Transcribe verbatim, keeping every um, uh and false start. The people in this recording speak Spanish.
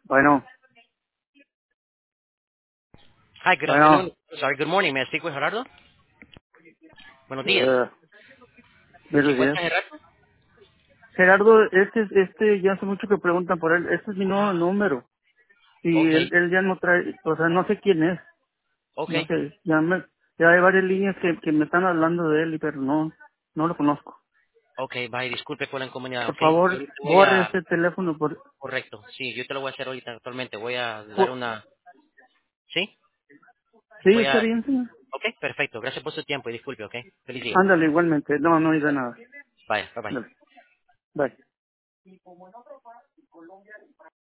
Bueno, Hi, good bueno, afternoon. Sorry, good morning. May I speak with Gerardo? Buenos días. eh, ¿Se buenos días. encuentra Gerardo? Gerardo, este, es- este, ya hace mucho que preguntan por él. Este es mi nuevo Ah, número. Y ok, él, él ya no trae, o sea, no sé quién es. ok, No sé, ya me, ya hay varias líneas que, que me están hablando de él, pero no, no lo conozco. ok, bye, disculpe por la incomodidad, Por ok. favor, Yo te voy borre a... este teléfono por, Correcto, sí, yo te lo voy a hacer ahorita actualmente. Voy a dar por- una... ¿Sí? sí, Voy está a... bien, señor. Ok, perfecto. Gracias por su tiempo y disculpe, ok. Feliz día. Ándale, igualmente. No, no diga nada. Bye, bye bye. Ándale, bye.